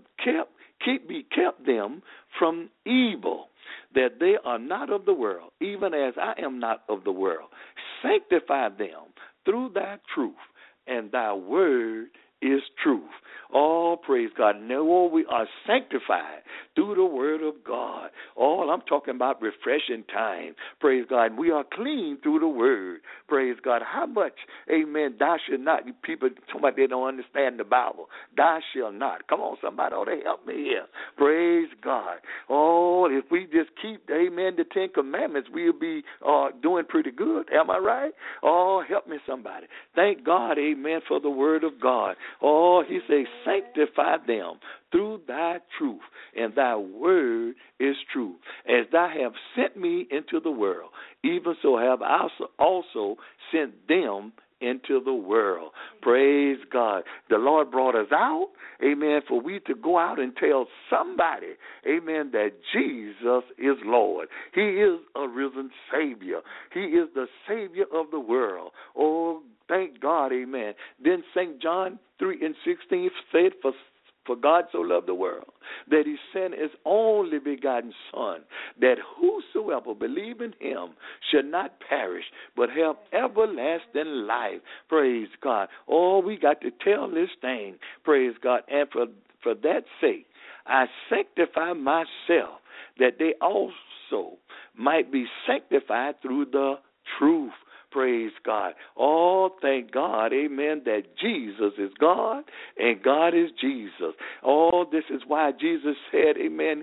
be kept them from evil, that they are not of the world, even as I am not of the world. Sanctify them through thy truth, and thy word is truth. Oh, praise God. No, we are sanctified through the word of God. Oh, I'm talking about refreshing time. Praise God. We are clean through the word. Praise God. How much, amen, thou shalt not. People talking about they don't understand the Bible. Thou shalt not. Come on, somebody ought to help me here. Praise God. Oh, if we just keep, amen, the 10 Commandments, we'll be doing pretty good. Am I right? Oh, help me somebody. Thank God, amen, for the word of God. Oh, he says, sanctify them through thy truth, and thy word is true. As thou have sent me into the world, even so have I also sent them into the world. Praise God. The Lord brought us out, amen, for we to go out and tell somebody, amen, that Jesus is Lord. He is a risen Savior. He is the Savior of the world. Oh, thank God, amen. Then St. John 3:16 said, for God so loved the world that he sent his only begotten Son, that whosoever believe in him should not perish, but have everlasting life. Praise God. Oh, we got to tell this thing. Praise God. And for that sake, I sanctify myself, that they also might be sanctified through the truth. Praise God. Oh, thank God, amen, that Jesus is God and God is Jesus. Oh, this is why Jesus said, amen,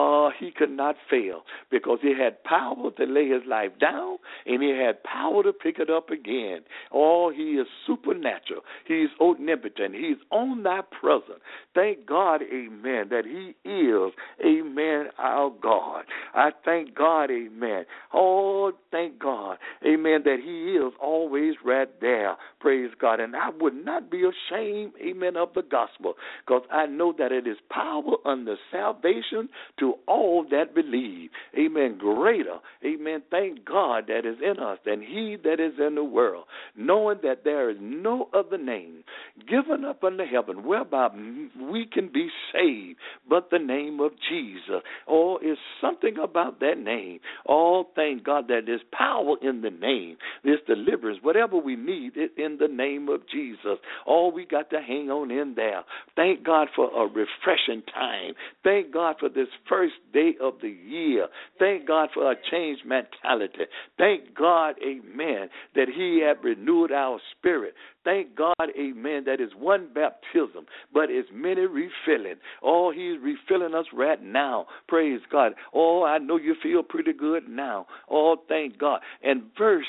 he could not fail, because he had power to lay his life down and he had power to pick it up again. Oh, he is supernatural. He's omnipotent. He's omnipresent. Thank God, amen, that he is, amen, our God. I thank God, amen. Oh, thank God, amen, that he is always right there. Praise God. And I would not be ashamed, amen, of the gospel, because I know that it is power unto salvation to all that believe. Amen. Greater, amen, thank God, that is in us than he that is in the world, knowing that there is no other name given up under heaven whereby we can be saved but the name of Jesus. Oh, it's something about that name. Oh, thank God that there's power in the name. This deliverance, whatever we need, it in the name of Jesus. All we got to hang on in there. Thank God for a refreshing time. Thank God for this first day of the year. Thank God for a changed mentality. Thank God, amen, that he had renewed our spirit. Thank God, amen, that is one baptism, but it's many refilling. Oh, he's refilling us right now. Praise God. Oh, I know you feel pretty good now. Oh, thank God. And verse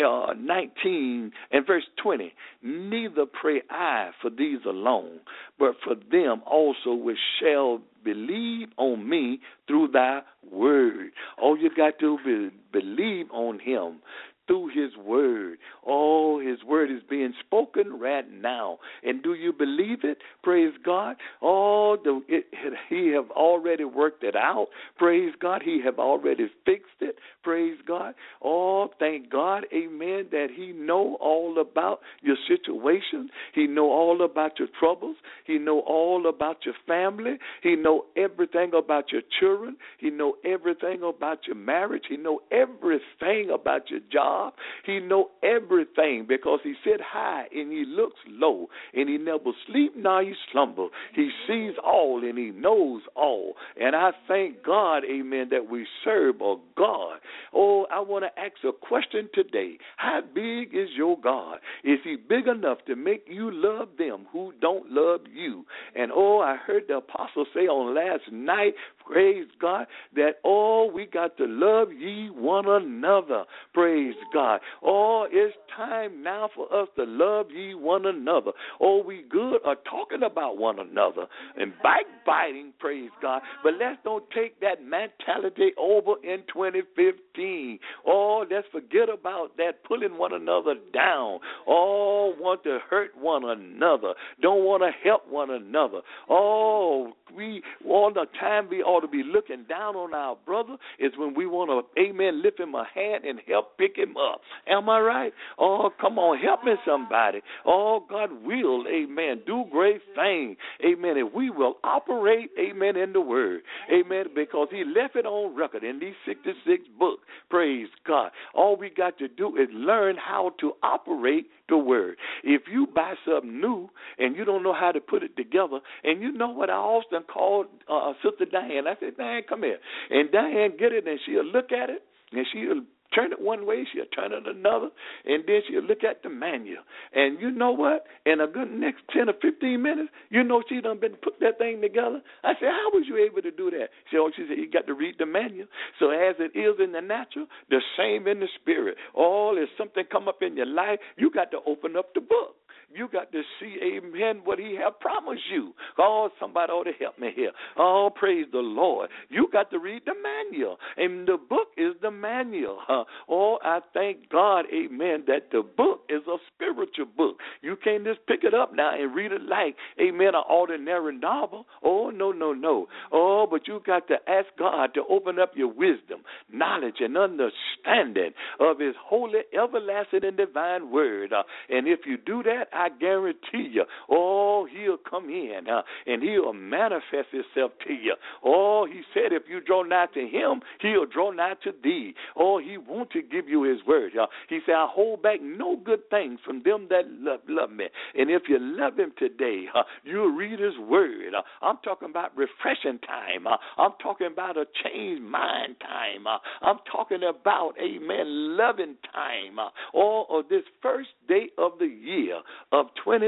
19 and verse 20, neither pray I for these alone, but for them also which shall believe on me through thy word. All you got to believe on him through his word. Oh, his word is being spoken right now. And do you believe it? Praise God. Oh, he have already worked it out. Praise God. He have already fixed it. Praise God. Oh, thank God. Amen. That he know all about your situation. He know all about your troubles. He know all about your family. He know everything about your children. He know everything about your marriage. He know everything about your job. He know everything, because he sit high and he looks low, and he never sleep nor he slumber. He sees all and he knows all. And I thank God, amen, that we serve a God. Oh, I want to ask a question today. How big is your God? Is he big enough to make you love them who don't love you? And oh, I heard the apostle say on last night, praise God, that oh, we got to love ye one another. Praise God. Oh, it's time now for us to love ye one another. Oh, we good are talking about one another and backbiting, praise God. But let's don't take that mentality over in 2015. Oh, let's forget about that, pulling one another down. Oh, want to hurt one another. Don't want to help one another. Oh, we all the time we ought to be looking down on our brother is when we want to, amen, lift him a hand and help pick him up. Am I right? Oh, come on, help me somebody. Oh, God will, amen, do great things. Amen. If we will operate, amen, in the word. Amen. Because he left it on record in these 66 books. Praise God. All we got to do is learn how to operate the word. If you buy something new and you don't know how to put it together, and you know what I often called Sister Diane. I said, Diane, come here. And Diane get it, and she'll look at it, and she'll turn it one way, she'll turn it another, and then she'll look at the manual. And you know what? In a good next 10 or 15 minutes, you know she done been put that thing together. I said, how was you able to do that? She said, you got to read the manual. So as it is in the natural, the same in the spirit. All if something come up in your life, you got to open up the book. You got to see, amen, what he have promised you. Oh, somebody ought to help me here. Oh, praise the Lord. You got to read the manual. And the book is the manual. Oh, I thank God, amen, that the book is a spiritual book. You can't just pick it up now and read it like, amen, an ordinary novel. Oh, no, no, no. Oh, but you got to ask God to open up your wisdom, knowledge, and understanding of his holy, everlasting, and divine word. And if you do that, I guarantee you, oh, he'll come in and he'll manifest himself to you. Oh, he said if you draw nigh to him, he'll draw nigh to thee. Oh, he wants to give you his word. He said, I hold back no good things from them that love me. And if you love him today, you'll read his word. I'm talking about refreshing time. I'm talking about a changed mind time. I'm talking about, amen, loving time. Or this first day of the year of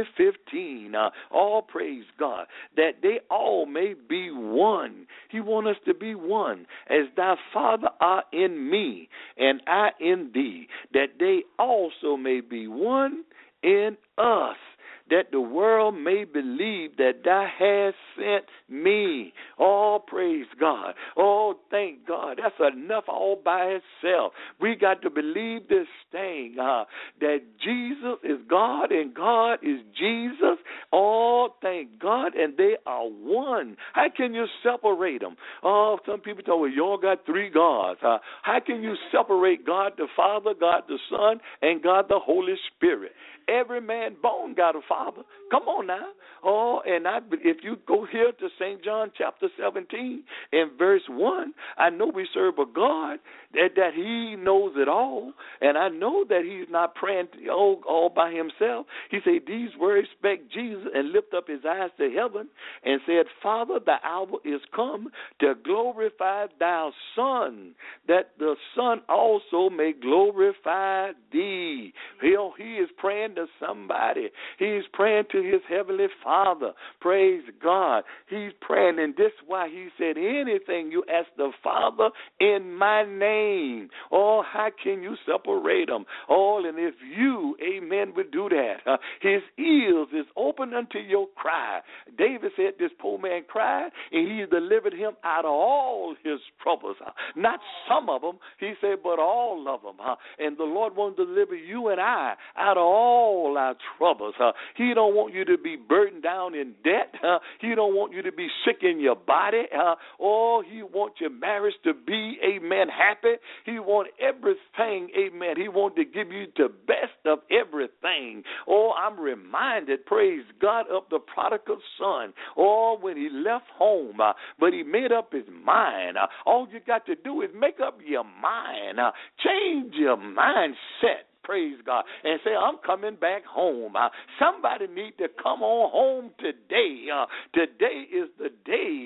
2015, all praise God, that they all may be one. He wants us to be one, as thy Father art in me, and I in thee, that they also may be one in us, that the world may believe that thou hast sent me. Oh, praise God. Oh, thank God. That's enough all by itself. We got to believe this thing, that Jesus is God and God is Jesus. Oh, thank God. And they are one. How can you separate them? Oh, some people tell me, well, you all got three gods. How can you separate God the Father, God the Son, and God the Holy Spirit? Every man born got a father. Come on now. Oh, and if you go here to St. John chapter 17 and verse 1, I know we serve a God that he knows it all, and I know that he's not praying all by himself. He said, these words spake Jesus and lift up his eyes to heaven and said, Father, the hour is come to glorify thy Son, that the Son also may glorify thee. He is praying to somebody. He's praying to his heavenly Father. Praise God. He's praying, and this is why he said, anything you ask the Father in my name. Oh, how can you separate them? Oh, and if you, amen, would do that, his ears is open unto your cry. David said this poor man cried, and he delivered him out of all his troubles. Not some of them, he said, but all of them. And the Lord wants to deliver you and I out of all our troubles. He don't want you to be burdened down in debt. He don't want you to be sick in your body. Oh, he wants your marriage to be, amen, happy. He wants everything, amen. He wants to give you the best of everything. Oh, I'm reminded, praise God, of the prodigal son. Oh, when he left home, but he made up his mind. All you got to do is make up your mind. Change your mindset. Praise God. And say, I'm coming back home. Somebody need to come on home today. Today is the day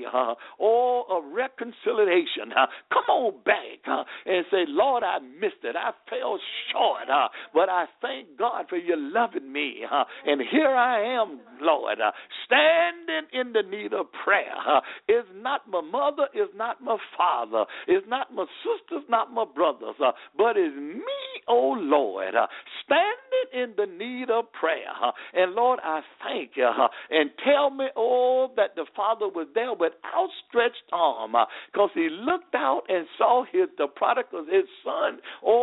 of reconciliation. Come on back and say, Lord, I missed it. I fell short. But I thank God for you loving me. And here I am, Lord, standing in the need of prayer. It's not my mother, it's not my father, it's not my sisters, not my brothers, but it's me, oh Lord, standing in the need of prayer. And Lord, I thank you. And tell me, that the Father was there with outstretched arm, because he looked out and saw the prodigal, his son,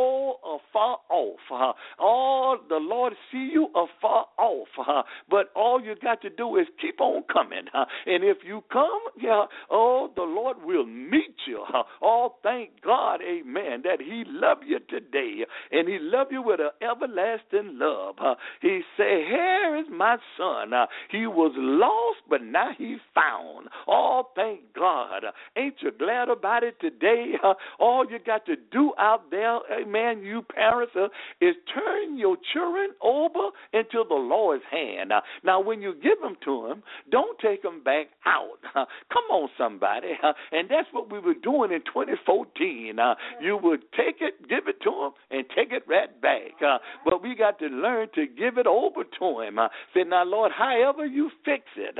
afar off. The Lord see you afar off. But all you got to do is keep on coming. And if you come, the Lord will meet you. Thank God, amen, that he loved you today. And he loved you with an everlasting love. He said, here is my son. He was lost, but now he's found. Thank God. Ain't you glad about it today? All you got to do out there, amen, you parents, is turn your children over into the Lord's hand. Now, when you give them to him, don't take them back out. Come on, somebody. And that's what we were doing in 2014. You would take it, give it to him, and take it right back. But we got to learn to give it over to him. Say, now, Lord, however you fix it,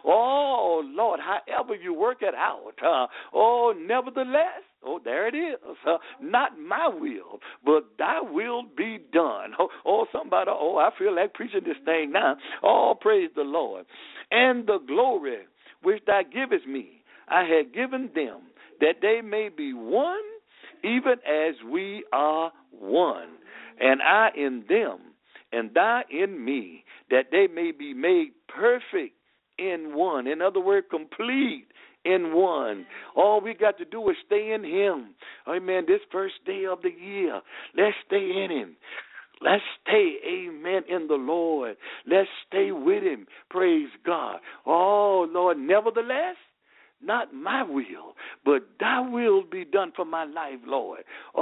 Lord, however you work it out, nevertheless, there it is. Not my will, but thy will be done. Somebody, I feel like preaching this thing now. Praise the Lord. And the glory which thou givest me, I had given them, that they may be one, even as we are one. And I in them, and thou in me, that they may be made perfect in one. In other words, complete in one. All we got to do is stay in him. Amen. This first day of the year, let's stay in him. Let's stay, amen, in the Lord. Let's stay with him. Praise God. Lord, nevertheless, not my will, but thy will be done for my life, Lord.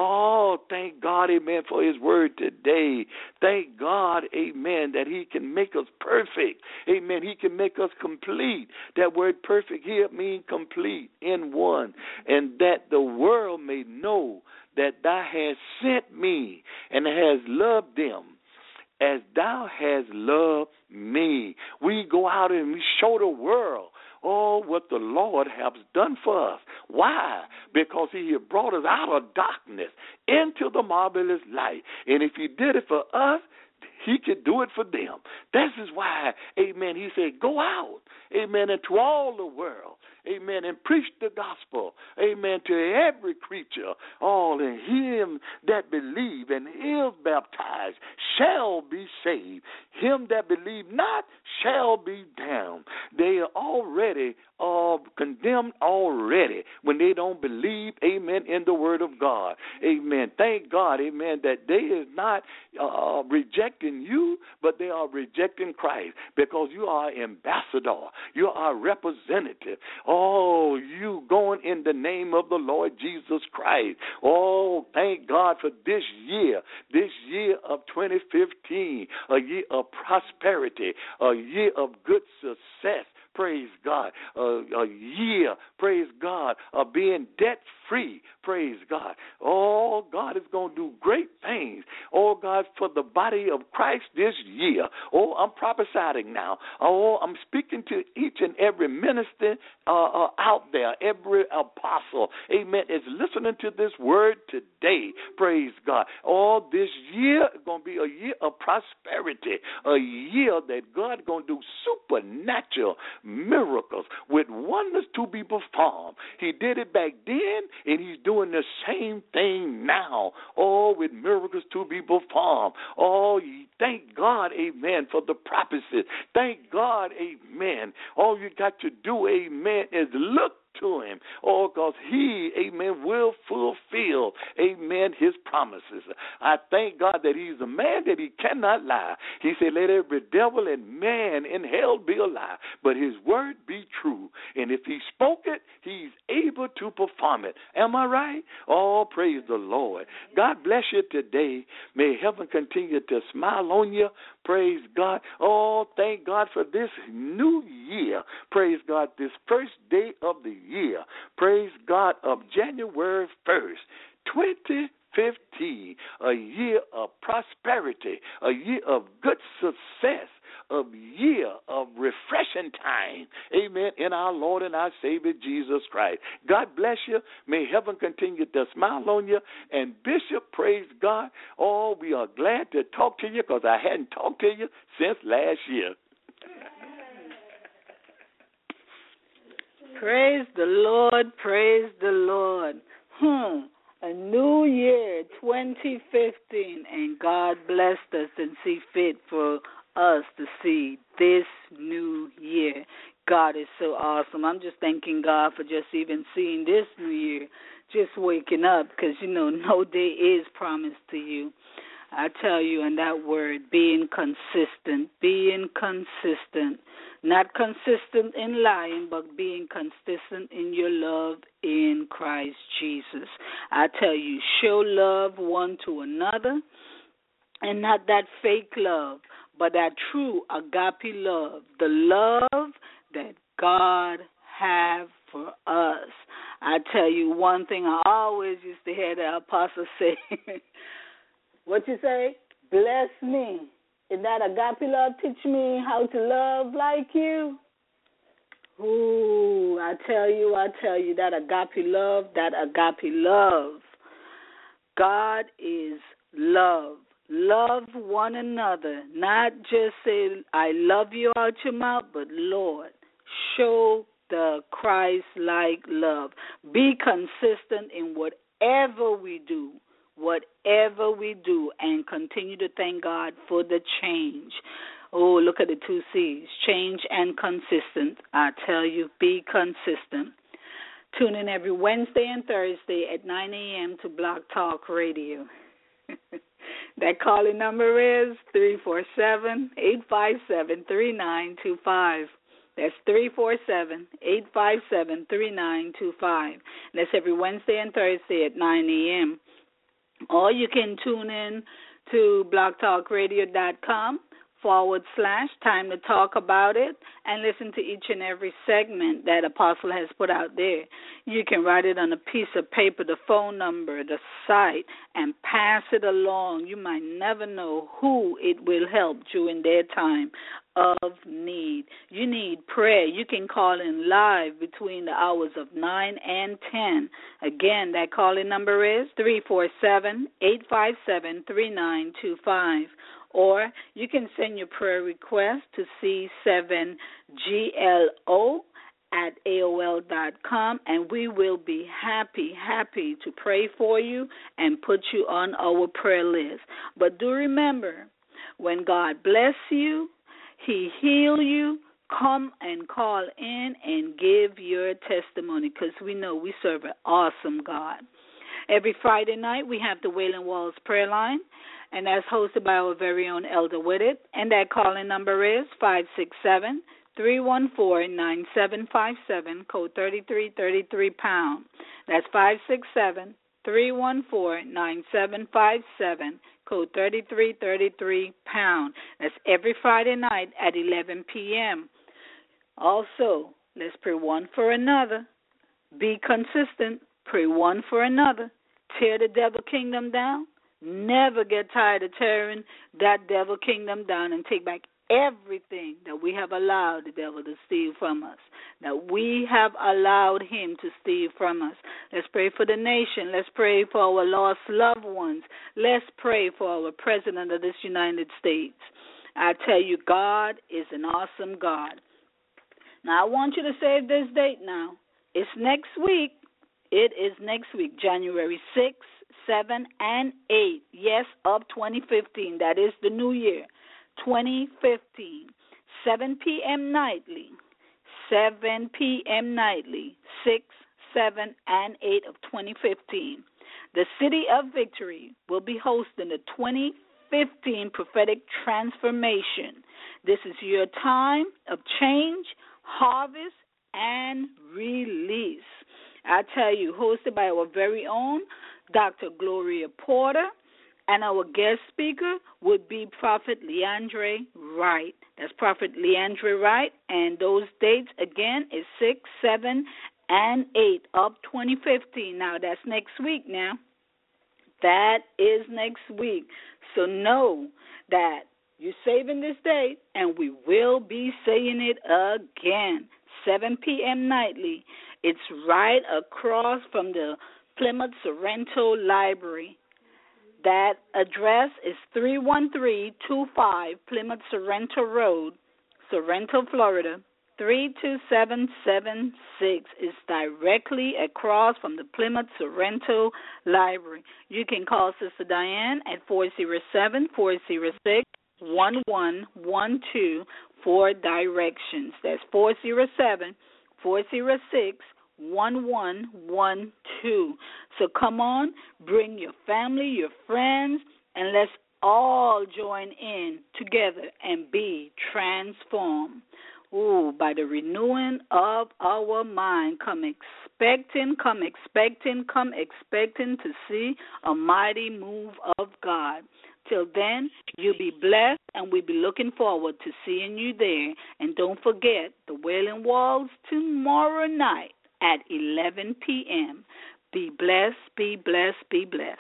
Thank God, amen, for his word today. Thank God, amen, that he can make us perfect. Amen. He can make us complete. That word perfect here means complete in one. And that the world may know that thou hast sent me and hast loved them as thou hast loved me. We go out and we show the world what the Lord has done for us. Why? Because he had brought us out of darkness into the marvelous light. And if he did it for us, he could do it for them. This is why, amen, he said, go out, amen, into all the world, amen, and preach the gospel, amen, to every creature. And him that believe and is baptized shall be saved. Him that believe not shall be damned. They are already condemned already when they don't believe, amen, in the word of God. Amen. Thank God, amen, that they is not rejecting you, but they are rejecting Christ, because you are ambassador. You are representative. You going in the name of the Lord Jesus Christ. Thank God for this year of 2015, a year of prosperity, a year of good success. Praise God. A year, praise God, of being debt-free. Praise God. God is going to do great things. God, for the body of Christ this year. I'm prophesying now. I'm speaking to each and every minister out there, every apostle, amen, is listening to this word today. Praise God. This year is going to be a year of prosperity, a year that God is going to do supernatural miracles with wonders to be performed. He did it back then, and he's doing the same thing now, with miracles to be performed. Thank God, amen, for the prophecies. Thank God, amen. All you got to do, amen, is look to him, because he, amen, will fulfill, amen, his promises. I thank God that he's a man that he cannot lie. He said, let every devil and man in hell be a lie, but his word be true. And if he spoke it, he's able to perform it. Am I right? Praise the Lord. God bless you today. May heaven continue to smile on you. Praise God. Thank God for this new year. Praise God, this first day of the year. Praise God, of January 1st, 2015, a year of prosperity, a year of good success, a year of refreshing time. Amen. amen, in our Lord and our Savior Jesus Christ. God bless you. May heaven continue to smile on you. And Bishop, praise God. Oh, we are glad to talk to you because I hadn't talked to you since last year. Praise the Lord, praise the Lord. A new year, 2015, and God blessed us and see fit for us to see this new year. God is so awesome. I'm just thanking God for just even seeing this new year, just waking up, because, no day is promised to you. I tell you, in that word, being consistent, not consistent in lying, but being consistent in your love in Christ Jesus. I tell you, show love one to another, and not that fake love, but that true agape love, the love that God have for us. I tell you one thing I always used to hear the apostle say, what you say? Bless me. And that agape love teach me how to love like you. Ooh, I tell you, that agape love. God is love. Love one another. Not just say, I love you out your mouth, but Lord, show the Christ-like love. Be consistent in whatever we do, and continue to thank God for the change. Oh, look at the 2 C's, change and consistent. I tell you, be consistent. Tune in every Wednesday and Thursday at 9 a.m. to Blog Talk Radio. That calling number is 347-857-3925. That's 347-857-3925. That's every Wednesday and Thursday at 9 a.m. Or you can tune in to blogtalkradio.com/time to talk about it and listen to each and every segment that Apostle has put out there. You can write it on a piece of paper, the phone number, the site, and pass it along. You might never know who it will help during their time of need. You need prayer. You can call in live between the hours of 9 and 10. Again, that calling number is 347-857-3925. Or you can send your prayer request to c7glo@aol.com, and we will be happy to pray for you and put you on our prayer list. But do remember, when God bless you, He heal you, come and call in and give your testimony, because we know we serve an awesome God. Every Friday night we have the Wailing Walls prayer line, and that's hosted by our very own Elder Whitted, and that calling number is 567-314-9757, code 3333#. That's 567-314-9757, code 3333#. That's every Friday night at 11 p.m. Also, let's pray one for another. Be consistent. Pray one for another. Tear the devil kingdom down. Never get tired of tearing that devil kingdom down and take back everything that we have allowed the devil to steal from us, that we have allowed him to steal from us. Let's pray for the nation. Let's pray for our lost loved ones. Let's pray for our President of this United States. I tell you, God is an awesome God. Now, I want you to save this date now. It's next week. It is next week, January 6th, 7, and 8. Yes, of 2015. That is the new year, 2015. 7 p.m. nightly. 7 p.m. nightly, 6, 7, and 8 of 2015. The City of Victory will be hosting the 2015 Prophetic Transformation. This is your time of change, harvest, and release. I tell you, hosted by our very own Dr. Gloria Porter, and our guest speaker would be Prophet Leandre Wright. That's Prophet Leandre Wright, and those dates, again, is 6, 7, and 8 of 2015. Now, that's next week now. That is next week. So know that you're saving this date, and we will be saying it again. 7 p.m. nightly. It's right across from the Plymouth Sorrento Library. That address is 31325 Plymouth Sorrento Road, Sorrento, Florida. 32776 is directly across from the Plymouth Sorrento Library. You can call Sister Diane at 407-406-1112 for directions. That's 407-406-1112. So come on, bring your family, your friends, and let's all join in together and be transformed. By the renewing of our mind. Come expecting to see a mighty move of God. Till then, you'll be blessed, and we'll be looking forward to seeing you there. And don't forget, the Wailing Walls tomorrow night at 11 p.m. Be blessed, be blessed, be blessed.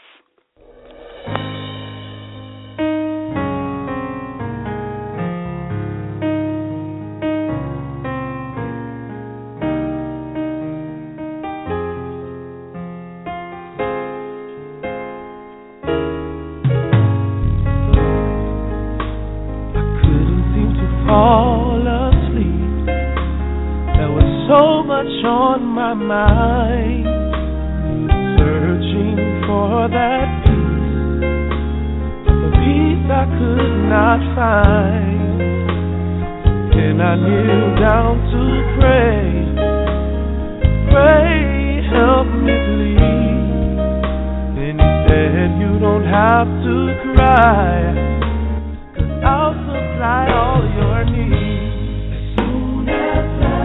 Fall asleep. There was so much on my mind, searching for that peace, the peace I could not find. Then I kneeled down to pray, help me please. Then he said, you don't have to cry, 'cause I'll supply all your needs. As soon as I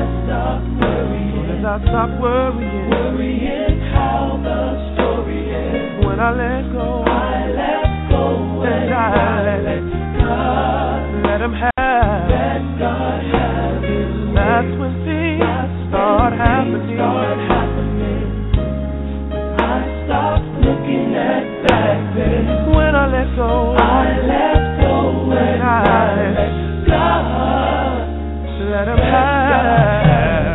stop worrying how the story ends. When I let go, and I let God, let him have, let God have his way. That's when things start happening. I stop looking at back then. When I let go, and I let God, let him have.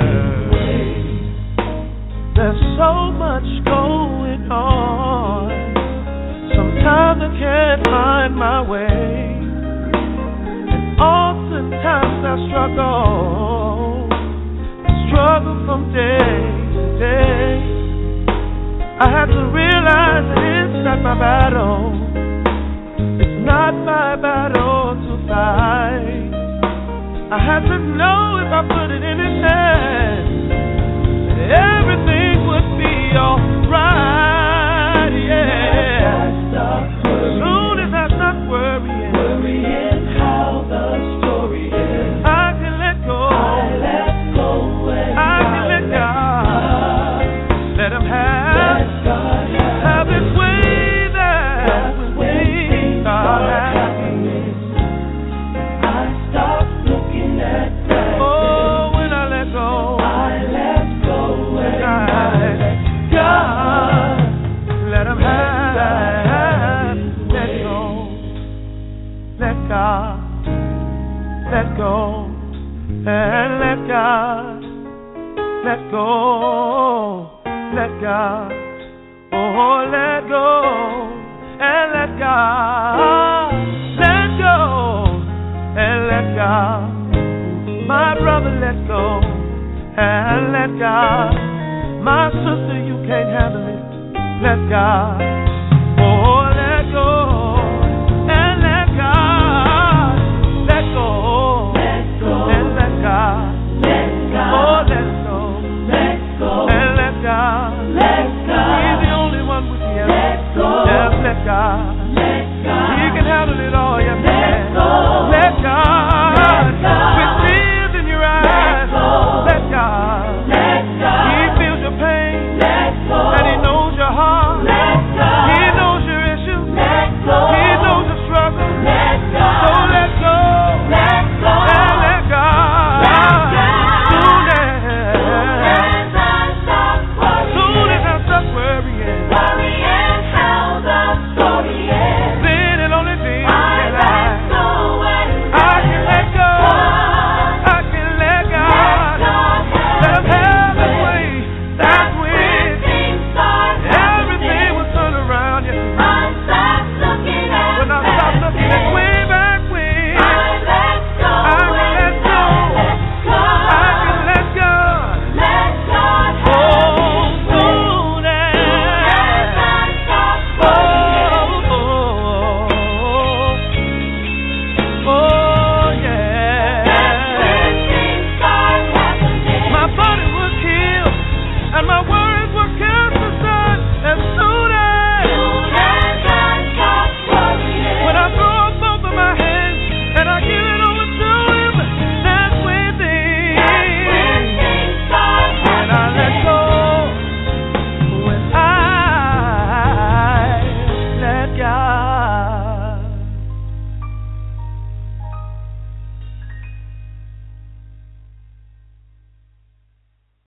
There's so much going on. Sometimes I can't find my way, and oftentimes I struggle from day to day. I have to realize that it's not my battle. It's not my battle to fight. I have to know if I put it in his hands, everything would be alright, yeah. As soon as I stop worrying how the story ends, I can let go, and I can let God, let him have his way. That's when things start happening. I stop looking at that. Oh, when I let go, and I let God, let him have. Let go, let God, let go, and let God, let go, let God. Oh, let go and let God, let go and let God. My brother, let go and let God. My sister, you can't handle it. Let God.